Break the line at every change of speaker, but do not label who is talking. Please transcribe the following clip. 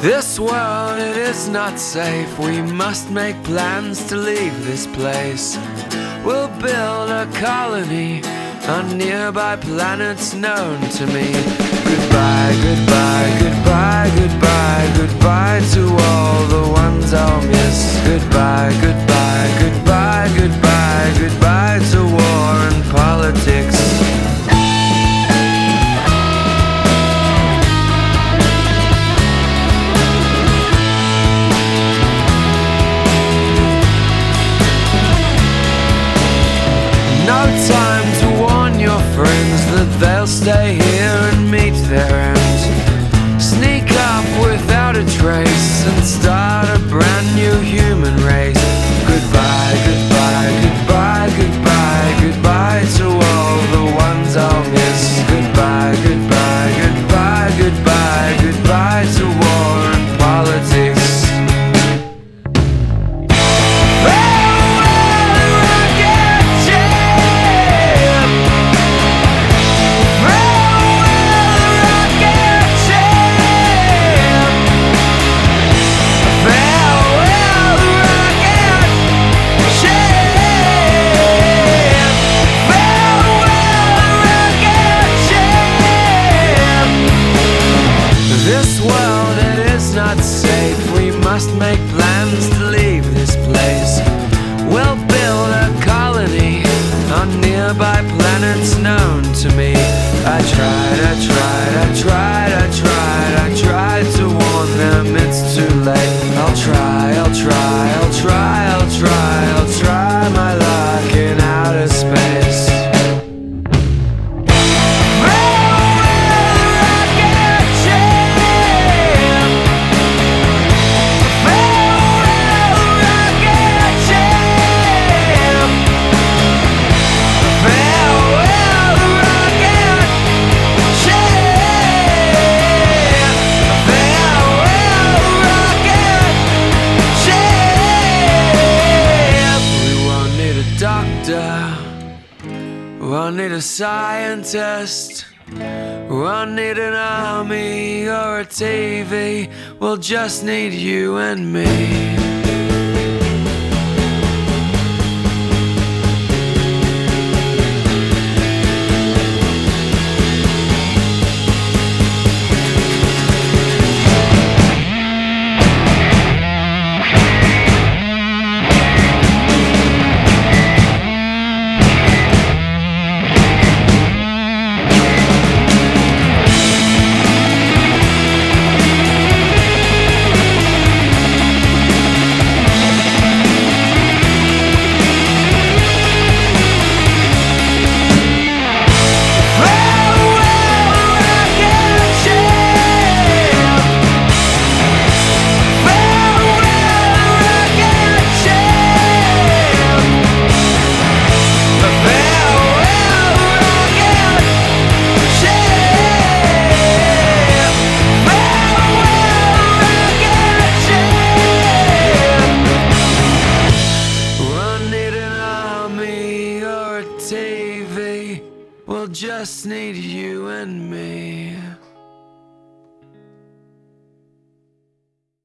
This world, it is not safe. We must make plans to leave this place. We'll build a colony on nearby planets known to me. Goodbye, goodbye, goodbye, goodbye, goodbye to all the ones I'll miss. Goodbye, goodbye, goodbye, goodbye, goodbye to war and politics. No time to warn your friends that they'll stay here and meet their end. Sneak up without a trace and start a brand new human race. Goodbye, goodbye, goodbye, goodbye, goodbye to all the ones I'll miss. Goodbye, goodbye, goodbye, goodbye, goodbye to war and politics. This world, it is not safe. We must make plans to leave this place. We'll build a colony on nearby planets known to me. I tried, I tried, I tried, I tried, I tried to warn them it's too late. I'll try, I'll try, I'll try, I'll try, I'll try my luck in outer space. Won't need a scientist, won't need an army or a TV. We'll just need you and me. TV, we'll just need you and me.